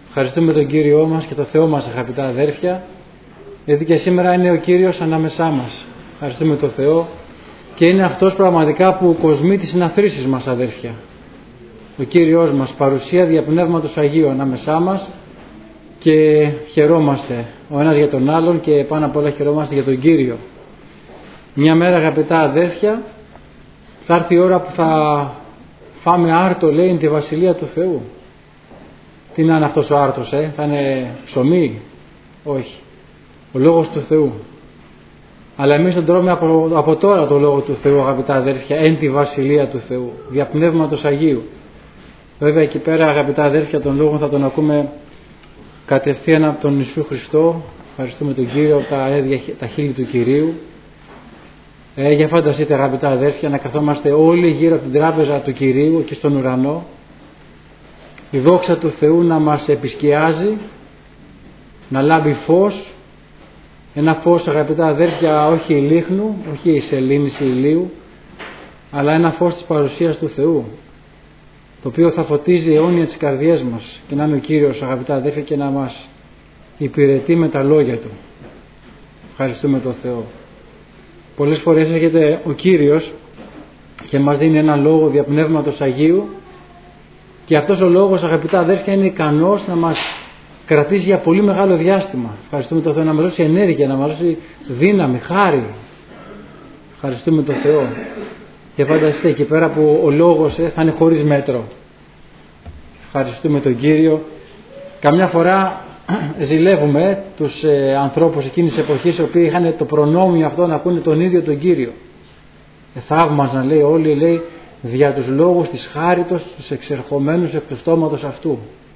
Ευχαριστούμε τον Κύριό μας και τον Θεό μας, αγαπητά αδέρφια, γιατί και σήμερα είναι ο Κύριος ανάμεσά μας. Ευχαριστούμε τον Θεό και είναι αυτός πραγματικά που κοσμεί τις συναθρήσεις μας, αδέρφια. Ο Κύριος μας, παρουσία διαπνεύματος Αγίου ανάμεσά μας, και χαιρόμαστε ο ένας για τον άλλον και πάνω απ' όλα χαιρόμαστε για τον Κύριο. Μια μέρα, αγαπητά αδέρφια, θα έρθει η ώρα που θα φάμε άρτο, λέει, τη Βασιλεία του Θεού. Τι να είναι αυτός ο άρτος, θα είναι ψωμί? Όχι. Ο Λόγος του Θεού. Αλλά εμείς τον τρώμε από τώρα το Λόγο του Θεού, αγαπητά αδέρφια, εν τη Βασιλεία του Θεού, δια Πνεύματος Αγίου. Βέβαια εκεί πέρα, αγαπητά αδέρφια, τον Λόγο θα τον ακούμε κατευθείαν από τον Ιησού Χριστό. Ευχαριστούμε τον Κύριο από τα χείλη του Κυρίου. Για φανταστείτε, αγαπητά αδέρφια, να καθόμαστε όλοι γύρω από την τράπεζα του Κυρίου εκεί στον ουρανό, η δόξα του Θεού να μας επισκιάζει, να λάμπει φως, ένα φως, αγαπητά αδέρφια, όχι ηλίχνου, όχι η σελήνης ηλίου, αλλά ένα φως της παρουσίας του Θεού, το οποίο θα φωτίζει αιώνια τις καρδιές μας, και να είναι ο Κύριος, αγαπητά αδέρφια, και να μας υπηρετεί με τα λόγια Του. Ευχαριστούμε τον Θεό. Πολλές φορές έρχεται ο Κύριος και μας δίνει ένα λόγο δια Πνεύματος Αγίου, και αυτός ο λόγος, αγαπητά αδέρφια, είναι ικανός να μας κρατήσει για πολύ μεγάλο διάστημα. Ευχαριστούμε τον Θεό, να μας δώσει ενέργεια, να μας δώσει δύναμη, χάρη. Ευχαριστούμε τον Θεό. Και φανταστείτε εκεί πέρα που ο λόγος θα είναι χωρίς μέτρο. Ευχαριστούμε τον Κύριο. Καμιά φορά ζηλεύουμε τους ανθρώπους εκείνης της εποχής, οι οποίοι είχαν το προνόμιο αυτό να ακούνε τον ίδιο τον Κύριο. Θαύμαζαν, λέει, όλοι, λέει, δια τους λόγους της χάριτος τους εξερχομένους εκ του στόματος αυτού.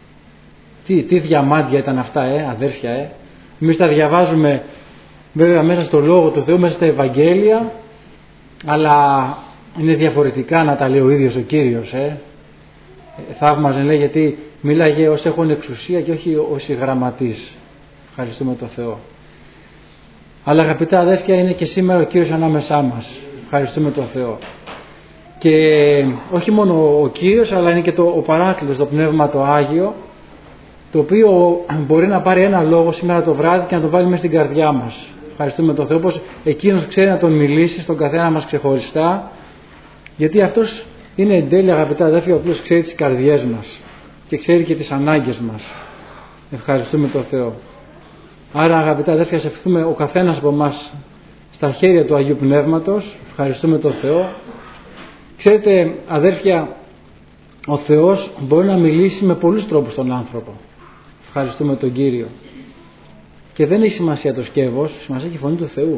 Τι διαμάντια ήταν αυτά, αδέρφια, Εμείς τα διαβάζουμε βέβαια μέσα στο Λόγο του Θεού, μέσα στα Ευαγγέλια, αλλά είναι διαφορετικά να τα λέει ο ίδιος ο Κύριος, Θαύμαζαν, λέει, γιατί μίλαγε ως έχουν εξουσία και όχι ως οι γραμματείς. Ευχαριστούμε τον Θεό. Αλλά, αγαπητά αδέρφια, είναι και σήμερα ο Κύριος ανάμεσά μας. Ευχαριστούμε τον Θεό. Και όχι μόνο ο Κύριος, αλλά είναι και ο Παράκλητος, το Πνεύμα το Άγιο, το οποίο μπορεί να πάρει ένα λόγο σήμερα το βράδυ και να το βάλει μέσα στην καρδιά μας. Ευχαριστούμε τον Θεό, πως εκείνος ξέρει να τον μιλήσει στον καθένα μας ξεχωριστά, γιατί αυτός είναι εν τέλει, αγαπητά αδέρφια, ο οποίος ξέρει τις καρδιές μας και ξέρει και τις ανάγκες μας. Ευχαριστούμε τον Θεό. Άρα, αγαπητά αδέρφια, ας ευχηθούμε ο καθένας από εμάς στα χέρια του Αγίου Πνεύματος. Ευχαριστούμε τον Θεό. Ξέρετε, αδέρφια, ο Θεός μπορεί να μιλήσει με πολλούς τρόπους στον άνθρωπο. Ευχαριστούμε τον Κύριο. Και δεν έχει σημασία το σκεύος, σημασία έχει η φωνή του Θεού.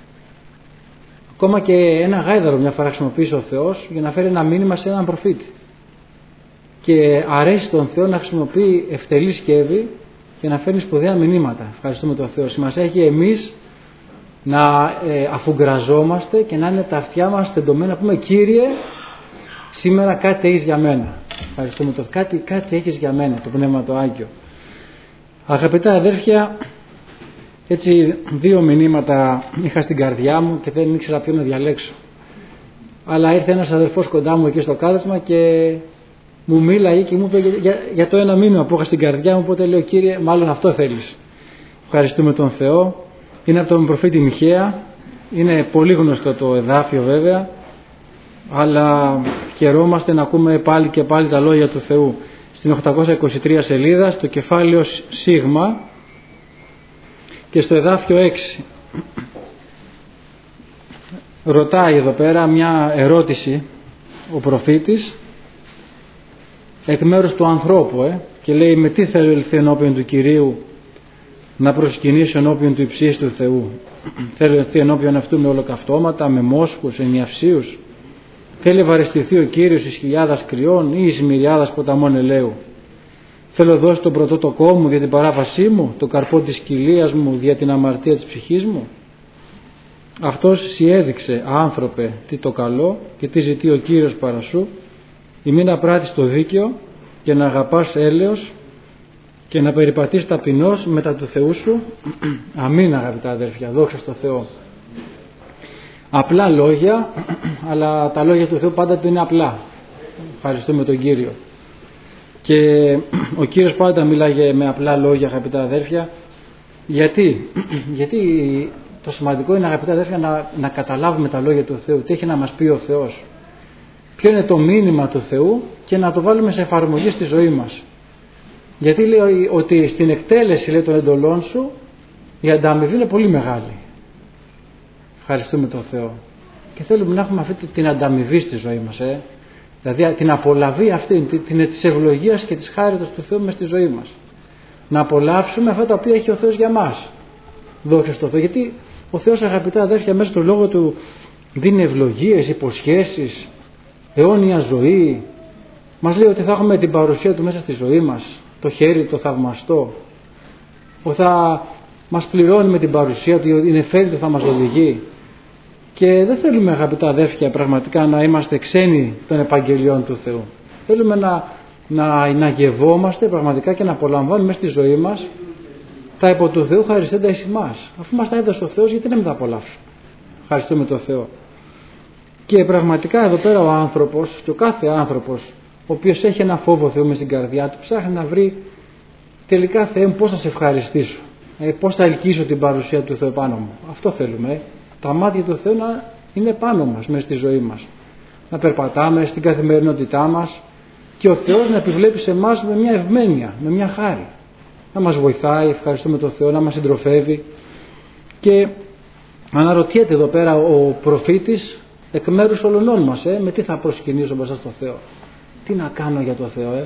Ακόμα και ένα γάιδαρο μια φορά χρησιμοποίησε ο Θεός για να φέρει ένα μήνυμα σε έναν προφήτη. Και αρέσει τον Θεό να χρησιμοποιεί ευτελή σκεύη και να φέρνει σπουδαία μηνύματα. Ευχαριστούμε τον Θεό. Σημασία έχει εμείς να αφουγκραζόμαστε και να είναι τα αυτιά μας στεντωμένα, να πούμε, Κύριε, σήμερα κάτι έχεις για μένα. Ευχαριστούμε τον Θεό. Κάτι έχεις για μένα, το Πνεύμα το Άγιο. Αγαπητά αδέρφια, έτσι δύο μηνύματα είχα στην καρδιά μου και δεν ήξερα ποιο να διαλέξω. Αλλά ήρθε ένας αδερφός κοντά μου εκεί στο κάθισμα και μου μίλαγε και μου είπε για το ένα μήνυμα που είχα στην καρδιά μου, οπότε λέω, Κύριε, μάλλον αυτό θέλεις. Ευχαριστούμε τον Θεό. Είναι από τον προφήτη Μιχαία. Είναι πολύ γνωστό το εδάφιο βέβαια, αλλά χαιρόμαστε να ακούμε πάλι και πάλι τα λόγια του Θεού. Στην 823 σελίδα, στο κεφάλαιο Σίγμα και στο εδάφιο 6. Ρωτάει εδώ πέρα μια ερώτηση ο προφήτης εκ μέρους του ανθρώπου, και λέει, με τι θέλω ελθεί ενώπιον του Κυρίου να προσκυνήσω ενώπιον του υψίστου Θεού? Θέλω ελθεί ενώπιον αυτού με ολοκαυτώματα, με μόσχους, ενιαυσίους? Θέλει ευαριστηθεί ο Κύριος εις χιλιάδας κρυών ή εις μυριάδας ποταμών ελαίου? Θέλω δώσει τον πρωτότοκό μου δια την παράβασή μου, το καρπό της κοιλίας μου δια την αμαρτία της ψυχής μου? Αυτός σοι έδειξε, άνθρωπε, τι το καλό και τι ζητεί ο Κύριος παρά σου, ή μην να πράττεις το δίκαιο και να αγαπάς έλεος και να περιπατείς ταπεινός μετά του Θεού σου. Αμήν, αγαπητά αδέρφια, δόξα στο Θεό. Απλά λόγια, αλλά τα λόγια του Θεού πάντα είναι απλά. Ευχαριστούμε τον Κύριο. Και ο Κύριος πάντα μίλαγε με απλά λόγια, αγαπητά αδέρφια. Γιατί το σημαντικό είναι, αγαπητά αδέρφια, να καταλάβουμε τα λόγια του Θεού, τι έχει να μας πει ο Θεός, ποιο είναι το μήνυμα του Θεού, και να το βάλουμε σε εφαρμογή στη ζωή μας. Γιατί λέει ότι στην εκτέλεση, λέει, των εντολών σου η ανταμοιβή είναι πολύ μεγάλη. Ευχαριστούμε τον Θεό. Και θέλουμε να έχουμε αυτή την ανταμοιβή στη ζωή μας, δηλαδή την απολαβή αυτή, της ευλογίας και της χάριτος του Θεού μες στη ζωή μας. Να απολαύσουμε αυτά τα οποία έχει ο Θεός για μας. Δόξα στο Θεό. Γιατί ο Θεός, αγαπητά αδέρφια, μέσα στο λόγο του δίνει ευλογίες, υποσχέσεις, αιώνια ζωή. Μας λέει ότι θα έχουμε την παρουσία του μέσα στη ζωή μας, το χέρι το θαυμαστό, που θα μας πληρώνει με την παρουσία του, η νεφέλη του θα μας οδηγεί. Και δεν θέλουμε, αγαπητά αδέρφια, πραγματικά να είμαστε ξένοι των επαγγελιών του Θεού. Θέλουμε να γευόμαστε πραγματικά και να απολαμβάνουμε μέσα στη ζωή μας τα υπό του Θεού χαριστέντα εις ημάς. Αφού μας τα έδωσε ο Θεός, γιατί να μην τα απολαύσουμε? Ευχαριστούμε τον Θεό. Και πραγματικά εδώ πέρα ο άνθρωπος, και ο κάθε άνθρωπος, ο οποίος έχει ένα φόβο Θεού μες στην καρδιά του, ψάχνει να βρει τελικά, Θεέ μου, πώς θα σε ευχαριστήσω, πώς θα ελκύσω την παρουσία του Θεού πάνω μου. Αυτό θέλουμε. Τα μάτια του Θεού να είναι πάνω μας μέσα στη ζωή μας. Να περπατάμε στην καθημερινότητά μας και ο Θεός να επιβλέπει σε εμάς με μια ευμένεια, με μια χάρη. Να μας βοηθάει, ευχαριστούμε τον Θεό, να μας συντροφεύει. Και αναρωτιέται εδώ πέρα ο προφήτης εκ μέρους όλων μας, με τι θα προσκυνήσω μπροστά στο Θεό. Τι να κάνω για το Θεό,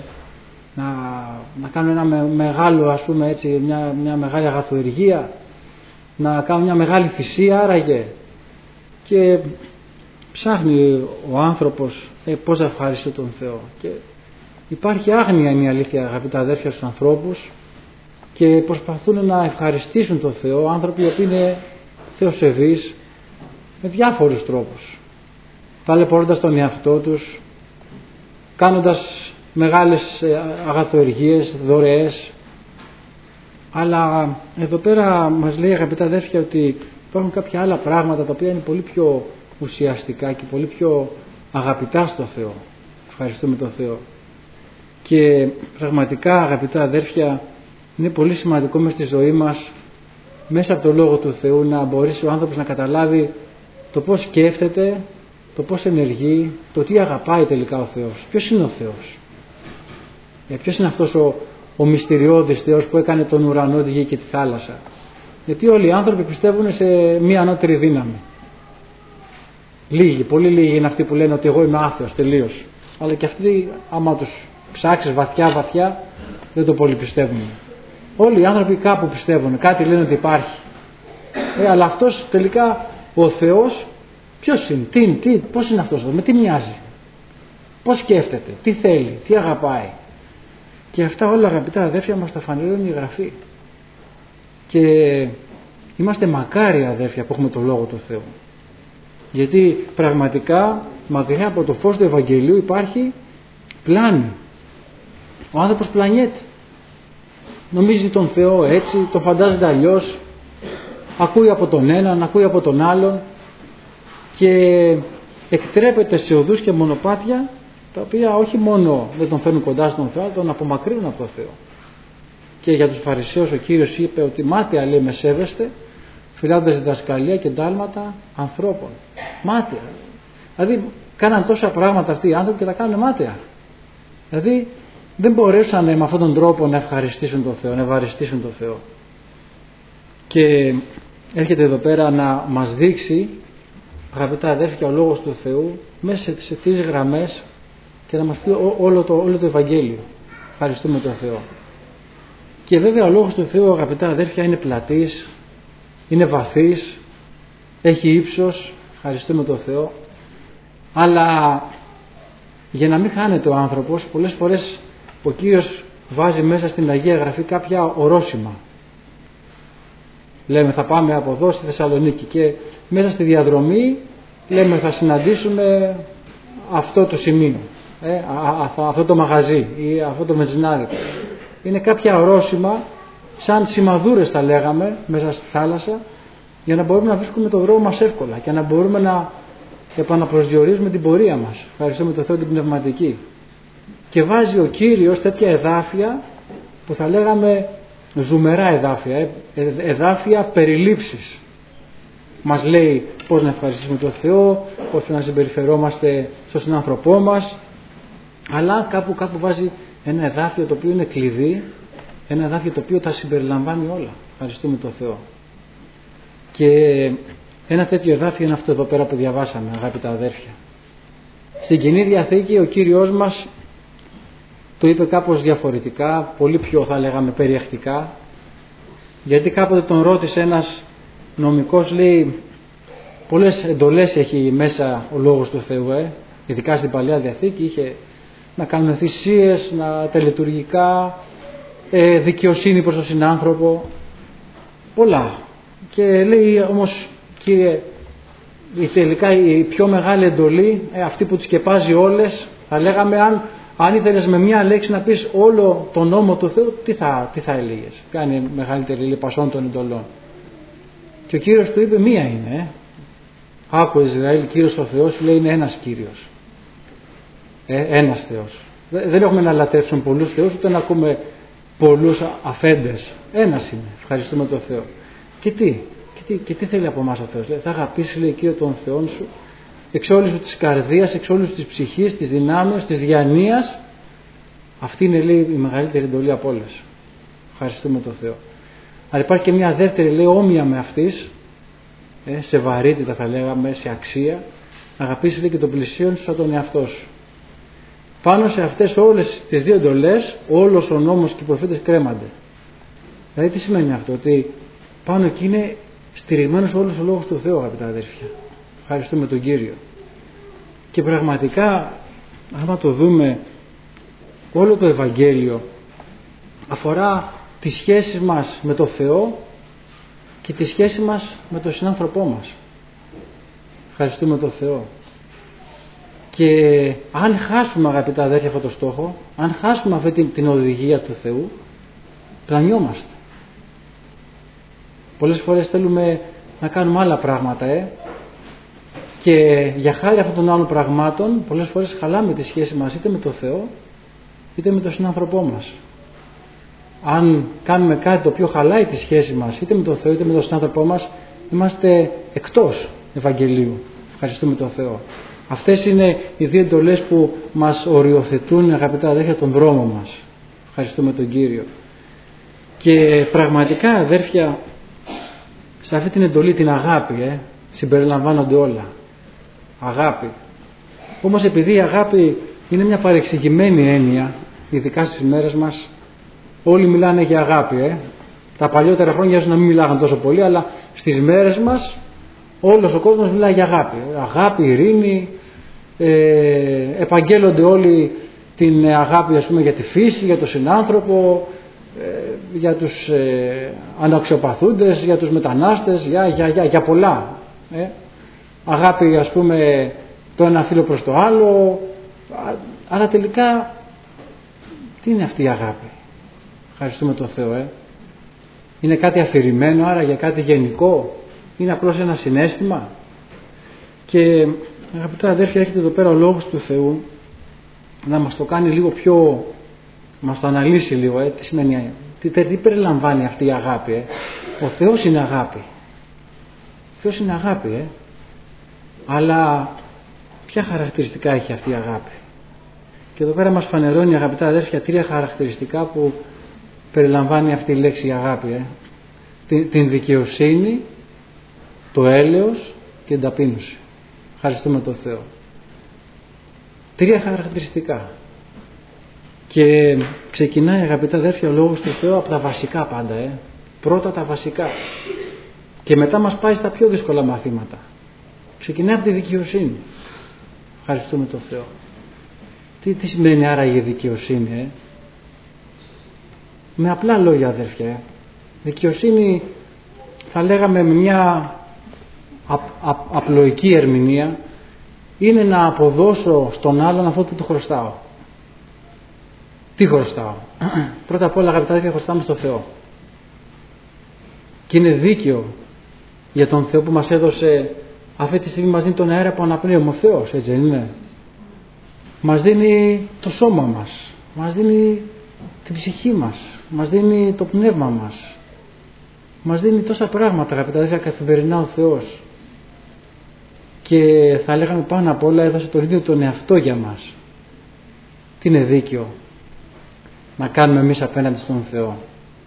να κάνω ένα μεγάλο, ας πούμε έτσι, μια μεγάλη αγαθοεργία, να κάνω μια μεγάλη θυσία άραγε. Και ψάχνει ο άνθρωπος πώς θα ευχαριστεί τον Θεό. Και υπάρχει άγνοια, είναι η αλήθεια, αγαπητά αδέρφια, στους ανθρώπους, και προσπαθούν να ευχαριστήσουν τον Θεό, άνθρωποι οι οποίοι είναι θεοσεβείς, με διάφορους τρόπους, ταλαιπωρώντας τον εαυτό τους, κάνοντας μεγάλες αγαθοεργίες, δωρεές. Αλλά εδώ πέρα μας λέει, αγαπητά αδέρφια, ότι υπάρχουν κάποια άλλα πράγματα τα οποία είναι πολύ πιο ουσιαστικά και πολύ πιο αγαπητά στο Θεό. Ευχαριστούμε τον Θεό. Και πραγματικά, αγαπητά αδέρφια, είναι πολύ σημαντικό μες στη ζωή μας, μέσα από το Λόγο του Θεού, να μπορέσει ο άνθρωπος να καταλάβει το πώς σκέφτεται, το πώς ενεργεί, το τι αγαπάει τελικά ο Θεός. Ποιος είναι ο Θεός? Ποιος είναι αυτός ο μυστηριώδης Θεός που έκανε τον ουρανό, τη γη και τη θάλασσα? Γιατί όλοι οι άνθρωποι πιστεύουν σε μία ανώτερη δύναμη. Λίγοι, πολύ λίγοι είναι αυτοί που λένε ότι εγώ είμαι άθεος τελείως. Αλλά και αυτοί, άμα τους ψάξεις βαθιά, δεν το πολύ πιστεύουν. Όλοι οι άνθρωποι κάπου πιστεύουν, κάτι λένε ότι υπάρχει. Αλλά αυτός τελικά, ο Θεός, ποιος είναι, πώς είναι αυτός, με τι μοιάζει, πώς σκέφτεται, τι θέλει, τι αγαπάει? Και αυτά όλα, αγαπητά αδέρφια, μας τα φανερώνει η Γραφή. Και είμαστε μακάρια, αδέρφια, που έχουμε το Λόγο του Θεού. Γιατί πραγματικά μακριά από το φως του Ευαγγελίου υπάρχει πλάνη. Ο άνθρωπος πλανιέται. Νομίζει τον Θεό έτσι, τον φαντάζεται αλλιώς, ακούει από τον έναν, ακούει από τον άλλον και εκτρέπεται σε οδούς και μονοπάτια τα οποία όχι μόνο δεν τον φέρνουν κοντά στον Θεό, αλλά τον απομακρύνουν από τον Θεό. Και για τους Φαρισαίους ο Κύριος είπε ότι μάταια, λέει, με σέβεστε, φυλάδοντας διδασκαλία και εντάλματα ανθρώπων. Μάταια. Δηλαδή κάναν τόσα πράγματα αυτοί οι άνθρωποι και τα κάνουν μάταια. Δηλαδή δεν μπορέσανε με αυτόν τον τρόπο να ευχαριστήσουν τον Θεό, να ευαριστήσουν τον Θεό. Και έρχεται εδώ πέρα να μας δείξει, αγαπητά αδέρφια, ο Λόγος του Θεού μέσα σε τις γραμμές και να μας πει όλο το Ευαγγέλιο. Ευχαριστούμε τον Θεό. Και βέβαια ο Λόγος του Θεού, αγαπητά αδέρφια, είναι πλατής, είναι βαθύς, έχει ύψος, ευχαριστούμε τον Θεό. Αλλά για να μην χάνεται ο άνθρωπος, πολλές φορές ο Κύριος βάζει μέσα στην Αγία Γραφή κάποια ορόσημα. Λέμε θα πάμε από εδώ στη Θεσσαλονίκη και μέσα στη διαδρομή λέμε θα συναντήσουμε αυτό το σημείο, αυτό το μαγαζί ή αυτό το μετζινάρι. Είναι κάποια ορόσημα, σαν σημαδούρες τα λέγαμε, μέσα στη θάλασσα, για να μπορούμε να βρίσκουμε τον δρόμο μας εύκολα και να μπορούμε να επαναπροσδιορίζουμε την πορεία μας. Ευχαριστούμε τον Θεό την πνευματική. και βάζει ο Κύριος τέτοια εδάφια που θα λέγαμε ζουμερά εδάφια, εδάφια περιλήψεις. Μας λέει πώς να ευχαριστήσουμε τον Θεό, πώς να συμπεριφερόμαστε στον συνάνθρωπό μας, αλλά κάπου βάζει ένα εδάφιο το οποίο είναι κλειδί, ένα εδάφιο το οποίο τα συμπεριλαμβάνει όλα. Ευχαριστούμε τον Θεό. Και ένα τέτοιο εδάφιο είναι αυτό εδώ πέρα που διαβάσαμε, αγάπητα αδέρφια. Στην Καινή Διαθήκη ο Κύριος μας το είπε κάπως διαφορετικά, πολύ πιο θα λέγαμε περιεκτικά, γιατί κάποτε τον ρώτησε ένας νομικός, λέει, πολλές εντολές έχει μέσα ο Λόγος του Θεού, ειδικά στην Παλαιά Διαθήκη, είχε να κάνουν θυσίες, να τελετουργικά, δικαιοσύνη προς τον συνάνθρωπο, πολλά. Και λέει όμως, Κύριε, τελικά η πιο μεγάλη εντολή, αυτή που τις σκεπάζει όλες, θα λέγαμε, αν ήθελες με μια λέξη να πεις όλο τον νόμο του Θεού, τι θα έλεγες? Ποια είναι η μεγαλύτερη λιπασόν των εντολών? Και ο Κύριος του είπε, μία είναι. Άκου Ισραήλ, Κύριος ο Θεός, λέει, είναι ένας Κύριος. Ένας Θεός. Δεν έχουμε να λατρεύσουμε πολλούς θεούς, ούτε να ακούμε πολλούς αφέντες. Ένας είναι. Ευχαριστούμε τον Θεό. Και τι θέλει από εμάς ο Θεός? Λέει, θα αγαπήσεις, λέει, Κύριο τον Θεόν σου εξ όλης σου της καρδίας, εξ όλης σου της ψυχής, της δυνάμεως, της διανοίας. Αυτή είναι, λέει, η μεγαλύτερη εντολή από όλες. Ευχαριστούμε τον Θεό. Αλλά υπάρχει και μια δεύτερη, λέει, όμοια με αυτής, σε βαρύτητα θα λέγαμε, σε αξία. Αγαπήσεις, λέει, και τον πλησίον σου σαν τον εαυτό σου. Πάνω σε αυτές όλες τις δύο εντολές, όλος ο νόμος και οι προφήτες κρέμανται. Δηλαδή τι σημαίνει αυτό? Ότι πάνω εκεί είναι στηριγμένος όλος ο Λόγος του Θεού, αγαπητά αδέρφια. Ευχαριστούμε τον Κύριο. Και πραγματικά, άμα το δούμε, όλο το Ευαγγέλιο αφορά τις σχέσεις μας με τον Θεό και τις σχέσεις μας με τον συνάνθρωπό μας. Ευχαριστούμε τον Θεό. Και αν χάσουμε, αγαπητά αδέρφια, αυτό το στόχο, αν χάσουμε αυτή την οδηγία του Θεού, πλανιόμαστε. Πολλές φορές θέλουμε να κάνουμε άλλα πράγματα, και για χάρη αυτών των άλλων πραγμάτων πολλές φορές χαλάμε τη σχέση μας είτε με τον Θεό είτε με τον συνάνθρωπό μας. Αν κάνουμε κάτι το οποίο χαλάει τη σχέση μας είτε με τον Θεό είτε με τον συνάνθρωπό μας, είμαστε εκτός Ευαγγελίου. Ευχαριστούμε τον Θεό. Αυτές είναι οι δύο εντολές που μας οριοθετούν, αγαπητά αδέρφια, τον δρόμο μας. Ευχαριστούμε τον Κύριο. Και πραγματικά, αδέρφια, σε αυτή την εντολή, την αγάπη, συμπεριλαμβάνονται όλα. Αγάπη. Όμως επειδή η αγάπη είναι μια παρεξηγημένη έννοια, ειδικά στις μέρες μας, όλοι μιλάνε για αγάπη. Τα παλιότερα χρόνια ίσως να μην μιλάγαν τόσο πολύ, αλλά στις μέρες μας όλος ο κόσμος μιλάει για αγάπη. Αγάπη, ειρήνη, επαγγέλλονται όλοι την αγάπη, ας πούμε, για τη φύση, για τον συνάνθρωπο, για τους αναξιοπαθούντες, για τους μετανάστες, για πολλά. Αγάπη, ας πούμε, το ένα φύλο προς το άλλο, αλλά τελικά τι είναι αυτή η αγάπη? Ευχαριστούμε τον Θεό. Είναι κάτι αφηρημένο, άρα για κάτι γενικό? Είναι απλώς ένα συναίσθημα? Και αγαπητά αδέρφια, έρχεται εδώ πέρα ο Λόγος του Θεού να μας το κάνει λίγο πιο, μας το αναλύσει λίγο, τι σημαίνει, τι περιλαμβάνει αυτή η αγάπη. Ο Θεός είναι αγάπη. Ο Θεός είναι αγάπη, αλλά ποια χαρακτηριστικά έχει αυτή η αγάπη? Και εδώ πέρα μας φανερώνει, αγαπητά αδέρφια, τρία χαρακτηριστικά που περιλαμβάνει αυτή η λέξη αγάπη. Την δικαιοσύνη, το έλεος και την ταπείνωση. Ευχαριστούμε τον Θεό. Τρία χαρακτηριστικά. Και ξεκινάει, αγαπητά αδέρφια, ο Λόγος του Θεού από τα βασικά πάντα. Πρώτα τα βασικά. Και μετά μας πάει στα πιο δύσκολα μαθήματα. Ξεκινάει από τη δικαιοσύνη. Ευχαριστούμε τον Θεό. Τι σημαίνει άρα η δικαιοσύνη? Με απλά λόγια, αδέρφια. Δικαιοσύνη, θα λέγαμε με μια απλοϊκή ερμηνεία, είναι να αποδώσω στον άλλον αυτό που του χρωστάω. Τι χρωστάω? Πρώτα απ' όλα, αγαπητά αδέρφια, χρωστάμε στο Θεό. Και είναι δίκαιο για τον Θεό που μας έδωσε, αυτή τη στιγμή μας δίνει τον αέρα που αναπνέουμε, ο Θεός, έτσι δεν είναι? μας δίνει το σώμα μας, μας δίνει την ψυχή μας, μας δίνει το πνεύμα μας, μας δίνει τόσα πράγματα, αγαπητά αδέρφια, καθημερινά ο Θεός. Και θα λέγαμε πάνω απ' όλα έδωσε τον ίδιο τον εαυτό για μας. Τι είναι δίκαιο να κάνουμε εμείς απέναντι στον Θεό?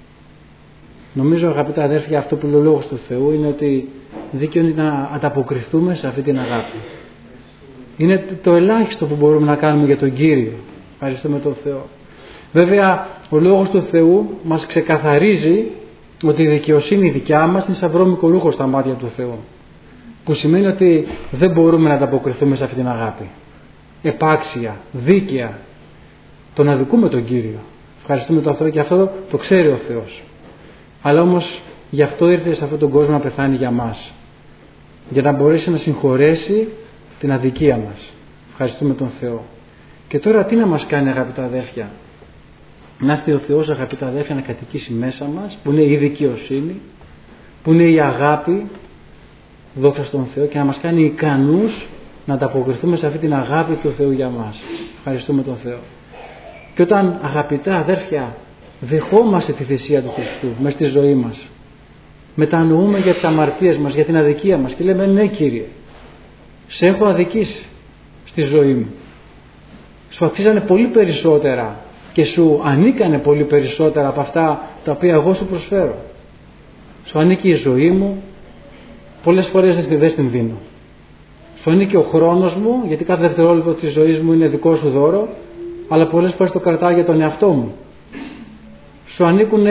Νομίζω, αγαπητά αδέρφια, αυτό που λέει ο Λόγος του Θεού είναι ότι δίκαιο είναι να ανταποκριθούμε σε αυτή την αγάπη. Είναι το ελάχιστο που μπορούμε να κάνουμε για τον Κύριο. Ευχαριστούμε τον Θεό. Βέβαια, ο Λόγος του Θεού μας ξεκαθαρίζει ότι η δικαιοσύνη δικιά μας είναι σαν βρώμικο ρούχο στα μάτια του Θεού. Που σημαίνει ότι δεν μπορούμε να ανταποκριθούμε σε αυτή την αγάπη. Επάξια, δίκαια, τον αδικούμε τον Κύριο. Ευχαριστούμε τον Θεό και αυτό το ξέρει ο Θεός. Αλλά όμως γι' αυτό ήρθε σε αυτόν τον κόσμο να πεθάνει για μας. Για να μπορέσει να συγχωρέσει την αδικία μας. Ευχαριστούμε τον Θεό. Και τώρα τι να μας κάνει, αγαπητά αδέρφια? Να έρθει ο Θεός, αγαπητά αδέρφια, να κατοικήσει μέσα μας, που είναι η δικαιοσύνη, που είναι η αγάπη, δόξα στον Θεό, και να μας κάνει ικανούς να ανταποκριθούμε σε αυτή την αγάπη του Θεού για μας. Ευχαριστούμε τον Θεό. Και όταν, αγαπητά αδέρφια, δεχόμαστε τη θυσία του Χριστού μες στη ζωή μας, μετανοούμε για τις αμαρτίες μας, για την αδικία μας και λέμε ναι, Κύριε, σε έχω αδικήσει στη ζωή μου, σου αξίζανε πολύ περισσότερα και σου ανήκανε πολύ περισσότερα από αυτά τα οποία εγώ σου προσφέρω. Σου ανήκει η ζωή μου, πολλές φορές δεν την δίνω. Σου ανήκει ο χρόνος μου, γιατί κάθε δευτερόλεπτο της ζωής μου είναι δικό σου δώρο, αλλά πολλές φορές το κρατάω για τον εαυτό μου. Σου ανήκουν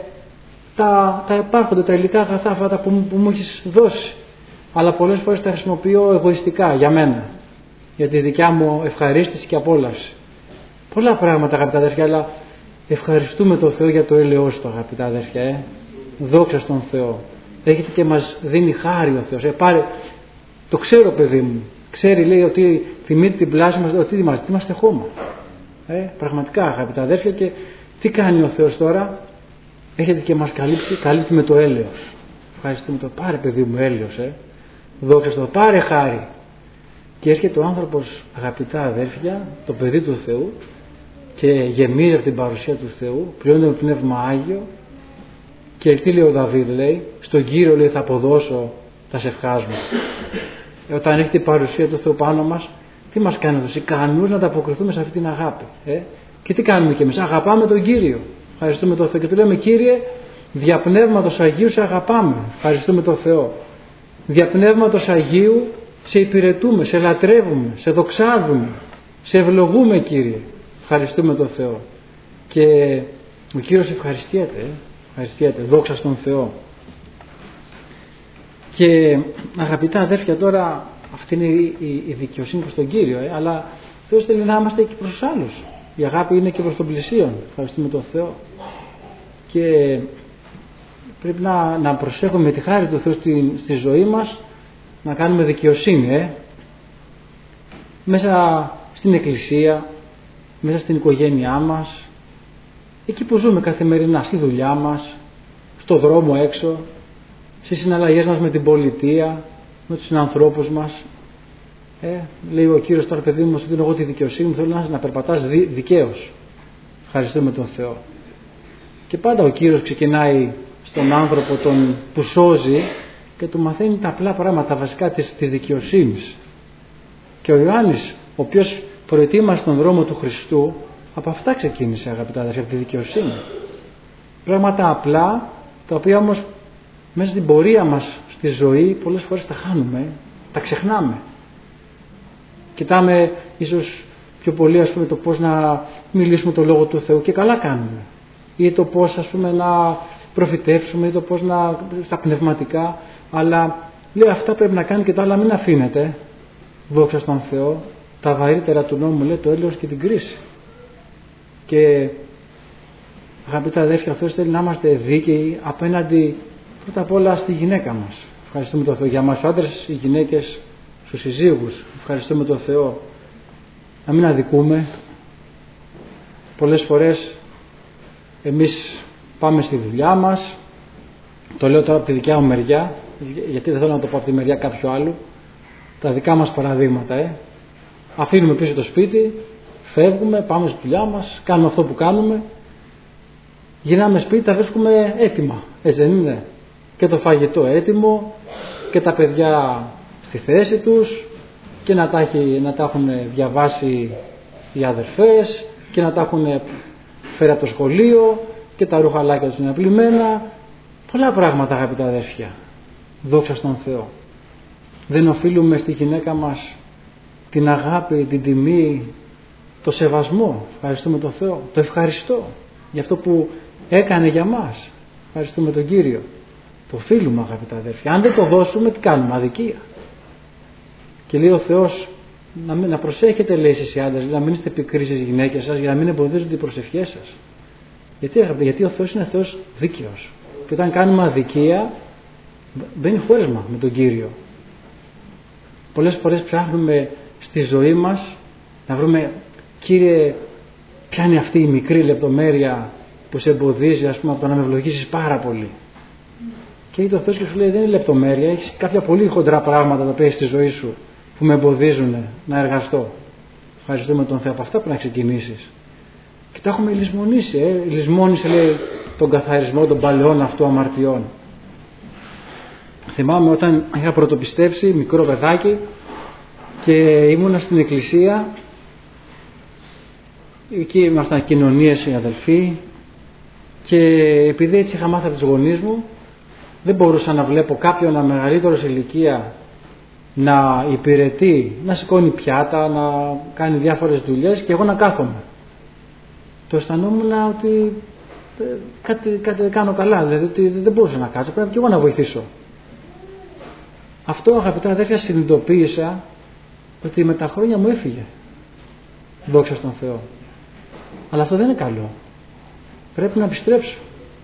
τα υπάρχοντα, τα υλικά αγαθά, αυτά που μου έχεις δώσει, αλλά πολλές φορές τα χρησιμοποιώ εγωιστικά για μένα, για τη δικιά μου ευχαρίστηση και απόλαυση. Πολλά πράγματα, αγαπητά αδέρφια, αλλά ευχαριστούμε τον Θεό για το έλεος του, αγαπητά αδέρφια. Δόξα στον Θεό. Έχετε και μας δίνει χάρη ο Θεός. Το ξέρω, παιδί μου. Ξέρει, λέει, ότι θυμείται την πλάση μας, ότι είμαστε χώμα. Πραγματικά, αγαπητά αδέρφια, και τι κάνει ο Θεός τώρα? Έχετε και μας καλύπτει με το έλεος. Ευχαριστούμε το. Πάρε, παιδί μου, έλεος. Δόξα στον Θεό. Πάρε χάρη. Και έρχεται ο άνθρωπος, αγαπητά αδέρφια, το παιδί του Θεού, και γεμίζει από την παρουσία του Θεού, πληρώνεται με πνεύμα Άγιο. Και τι λέει ο Δαβίδ? Λέει, στον Κύριο, λέει, θα αποδώσω τα σευχάς μου. Όταν έχει την παρουσία του Θεού πάνω μας, τι μας κάνει εδώ? Ικανούς να ανταποκριθούμε σε αυτή την αγάπη. Και τι κάνουμε κι εμείς? Αγαπάμε τον Κύριο. Ευχαριστούμε τον Θεό και του λέμε, Κύριε, δια Πνεύματος Αγίου σε αγαπάμε. Ευχαριστούμε τον Θεό. Δια Πνεύματος Αγίου σε υπηρετούμε, σε λατρεύουμε, σε δοξάζουμε, σε ευλογούμε, Κύριε. Ευχαριστούμε τον Θεό. Και ο Κύριος ευχαριστιέται. Ευχαριστιέται. Δόξα στον Θεό. Και αγαπητά αδέρφια, τώρα αυτή είναι η δικαιοσύνη προς τον Κύριο, αλλά ο Θεός θέλει να είμαστε και προς τους άλλους. Η αγάπη είναι και προς τον πλησίον. Ευχαριστούμε τον Θεό. Και πρέπει να προσέχουμε με τη χάρη του Θεού στη ζωή μας να κάνουμε δικαιοσύνη. Μέσα στην εκκλησία, μέσα στην οικογένειά μας, εκεί που ζούμε καθημερινά, στη δουλειά μας, στο δρόμο έξω, στις συναλλαγές μας με την πολιτεία, με τους συνανθρώπους μας. Λέει ο Κύριος τώρα, παιδί μου, σου δίνω εγώ τη δικαιοσύνη μου, θέλω να περπατάς δικαίως. Ευχαριστούμε τον Θεό. Και πάντα ο Κύριος ξεκινάει στον άνθρωπο τον που σώζει και του μαθαίνει τα απλά πράγματα, τα βασικά της δικαιοσύνης. Και ο Ιωάννης, ο οποίος προετοίμασε τον δρόμο του Χριστού, από αυτά ξεκίνησε, αγαπητά αδέρφια, από τη δικαιοσύνη. Πράγματα απλά, τα οποία όμως μέσα στην πορεία μας στη ζωή πολλές φορές τα χάνουμε, τα ξεχνάμε. Κοιτάμε ίσως πιο πολύ, ας πούμε, το πώς να μιλήσουμε το Λόγο του Θεού, και καλά κάνουμε. Ή το πώς, ας πούμε, να προφητεύσουμε, ή το πώς στα πνευματικά. Αλλά λέει, αυτά πρέπει να κάνει, και τα άλλα μην αφήνετε. Δόξα στον Θεό. Τα βαρύτερα του νόμου, λέει, το έλεος και την κρίση. Και αγαπητά αδέρφια, ο Θεός θέλει να είμαστε δίκαιοι απέναντι πρώτα απ' όλα στη γυναίκα μας. Ευχαριστούμε τον Θεό για μας άντρες, οι γυναίκες, στους συζύγους. Ευχαριστούμε τον Θεό. Να μην αδικούμε. Πολλές φορές εμείς πάμε στη δουλειά μας, το λέω τώρα από τη δικιά μου μεριά, γιατί δεν θέλω να το πω από τη μεριά κάποιου άλλου, τα δικά μας παραδείγματα. Αφήνουμε πίσω το σπίτι, Φεύγουμε, πάμε στη δουλειά μας, κάνουμε αυτό που κάνουμε, γυρνάμε σπίτι, τα βρίσκουμε έτοιμα, έτσι δεν είναι? Και το φαγητό έτοιμο και τα παιδιά στη θέση τους και να τα έχουν διαβάσει οι αδερφές και να τα έχουν φέρει από το σχολείο και τα ρουχαλάκια τους είναι πλημμένα. Πολλά πράγματα, αγαπητά αδέρφια. Δόξα στον Θεό. Δεν οφείλουμε στη γυναίκα μας την αγάπη, την τιμή, το σεβασμό? Ευχαριστούμε τον Θεό. Το ευχαριστώ για αυτό που έκανε για μας. Ευχαριστούμε τον Κύριο. Το οφείλουμε, αγαπητά αδέρφια. Αν δεν το δώσουμε, τι κάνουμε? Αδικία. Και λέει ο Θεός να προσέχετε, λέει, εσείς οι άντρες, να μην είστε πικροί στις γυναίκες σας, για να μην εμποδίζονται οι προσευχές σας. Γιατί ο Θεός είναι Θεός δίκαιος. Και όταν κάνουμε αδικία, μπαίνει χώρισμα με τον Κύριο. Πολλές φορές ψάχνουμε στη ζωή μας να βρούμε, Κύριε, ποια είναι αυτή η μικρή λεπτομέρεια που σε εμποδίζει, ας πούμε, από το να με ευλογήσεις πάρα πολύ. Και έρχεται ο Θεός και σου λέει, δεν είναι λεπτομέρεια, έχεις κάποια πολύ χοντρά πράγματα τα οποία έχεις στη ζωή σου που με εμποδίζουν να εργαστώ. Ευχαριστούμε τον Θεό, από αυτά που να ξεκινήσεις. Και τα έχουμε λησμονήσει. Λησμόνισε, λέει, τον καθαρισμό των παλαιών αυτού αμαρτιών. Θυμάμαι όταν είχα πρωτοπιστέψει, μικρό παιδάκι, και ήμουνα στην εκκλησία. Εκεί ήμασταν κοινωνίες οι αδελφοί, και επειδή έτσι είχα μάθει από τους γονείς μου, δεν μπορούσα να βλέπω κάποιον μεγαλύτερο σε ηλικία να υπηρετεί, να σηκώνει πιάτα, να κάνει διάφορες δουλειές και εγώ να κάθομαι. Το αισθανόμουν ότι κάτι δεν κάνω καλά, δηλαδή ότι δεν μπορούσα να κάτσω, πρέπει και εγώ να βοηθήσω. Αυτό, αγαπητά αδέρφια, συνειδητοποίησα ότι με τα χρόνια μου έφυγε. Δόξα στον Θεό. Αλλά αυτό δεν είναι καλό. Πρέπει να επιστρέψω.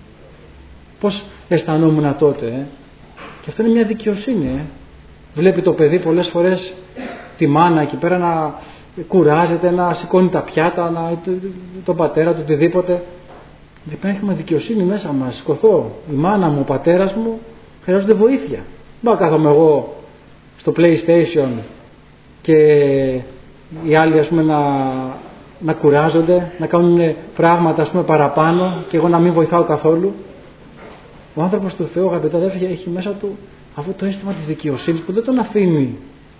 Πώς αισθανόμουν τότε, Και αυτό είναι μια δικαιοσύνη. Βλέπει το παιδί πολλές φορές τη μάνα εκεί πέρα να κουράζεται, να σηκώνει τα πιάτα, τον πατέρα του, οτιδήποτε. Δεν πρέπει να έχουμε δικαιοσύνη μέσα μας. Σηκωθώ. Η μάνα μου, ο πατέρας μου χρειάζονται βοήθεια. Μπα κάθομαι εγώ στο PlayStation και οι άλλοι, ας πούμε, να κουράζονται, να κάνουν πράγματα, ας πούμε, παραπάνω και εγώ να μην βοηθάω καθόλου. Ο άνθρωπος του Θεού, αγαπητά αδέρφια, έχει μέσα του αυτό το αίσθημα της δικαιοσύνης που δεν τον αφήνει